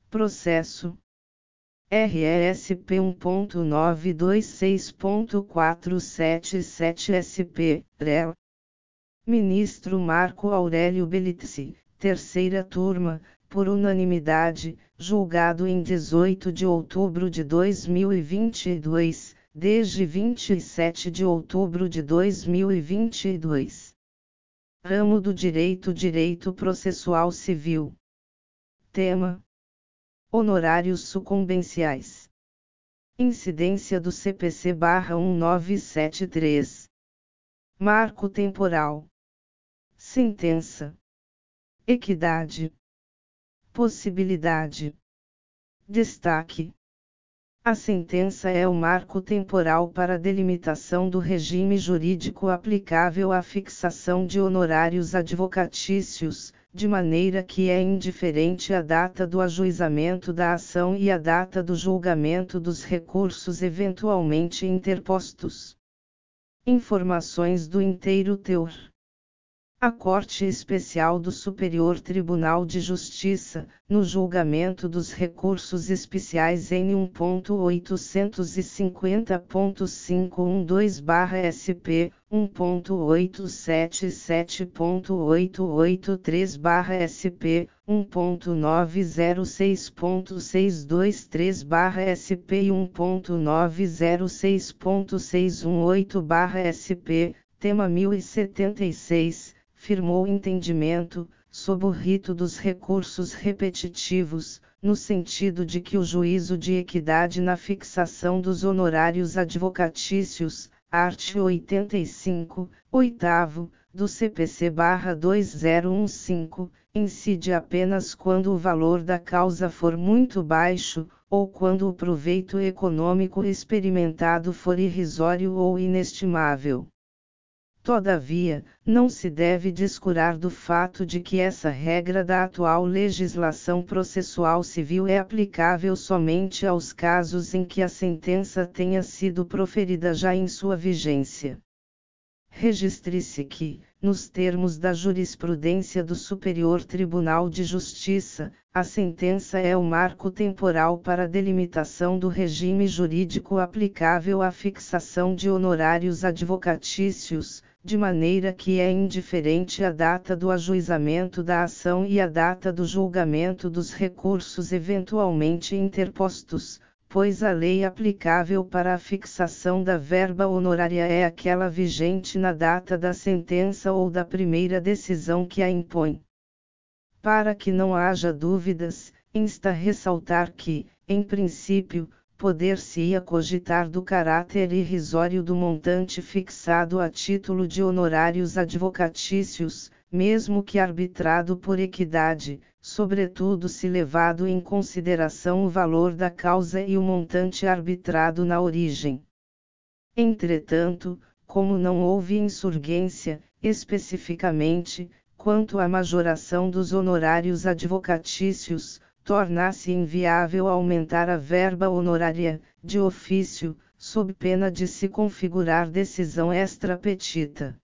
Processo RESP 1.926.477 SP, REL. Ministro Marco Aurélio Belitzi, terceira turma, por unanimidade, julgado em 18 de outubro de 2022, desde 27 de outubro de 2022. Ramo do Direito Processual Civil. Tema: honorários sucumbenciais. Incidência do CPC/1973. Marco temporal. Sentença. Equidade. Possibilidade. Destaque: a sentença é o marco temporal para a delimitação do regime jurídico aplicável à fixação de honorários advocatícios, de maneira que é indiferente a data do ajuizamento da ação e a data do julgamento dos recursos eventualmente interpostos. Informações do inteiro teor. A Corte Especial do Superior Tribunal de Justiça, no julgamento dos recursos especiais em 1.850.512/SP, 1.877.883/SP, 1.906.623/SP e 1.906.618/SP, tema 1076. Firmou entendimento, sob o rito dos recursos repetitivos, no sentido de que o juízo de equidade na fixação dos honorários advocatícios, art. 85, 8º, do CPC/2015, incide apenas quando o valor da causa for muito baixo, ou quando o proveito econômico experimentado for irrisório ou inestimável. Todavia, não se deve descurar do fato de que essa regra da atual legislação processual civil é aplicável somente aos casos em que a sentença tenha sido proferida já em sua vigência. Registre-se que, nos termos da jurisprudência do Superior Tribunal de Justiça, a sentença é o marco temporal para a delimitação do regime jurídico aplicável à fixação de honorários advocatícios, de maneira que é indiferente a data do ajuizamento da ação e a data do julgamento dos recursos eventualmente interpostos, pois a lei aplicável para a fixação da verba honorária é aquela vigente na data da sentença ou da primeira decisão que a impõe. Para que não haja dúvidas, insta ressaltar que, em princípio, poder-se-ia cogitar do caráter irrisório do montante fixado a título de honorários advocatícios, mesmo que arbitrado por equidade, sobretudo se levado em consideração o valor da causa e o montante arbitrado na origem. Entretanto, como não houve insurgência, especificamente, quanto à majoração dos honorários advocatícios, torna-se inviável aumentar a verba honorária, de ofício, sob pena de se configurar decisão extra petita.